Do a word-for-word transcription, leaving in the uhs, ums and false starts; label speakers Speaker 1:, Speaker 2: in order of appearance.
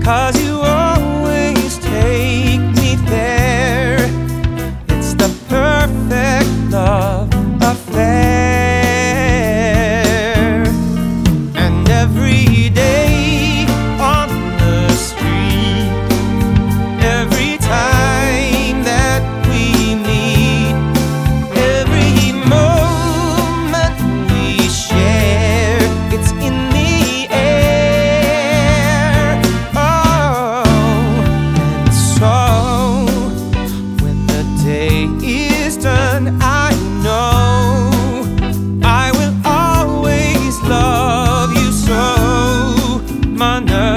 Speaker 1: 'cause you always take me there. It's the perfect love affair. And every day on the street, every time that we meet, every moment we share, it's in the air. Oh, and so when the day is done, I know I will always love you so, my nerve.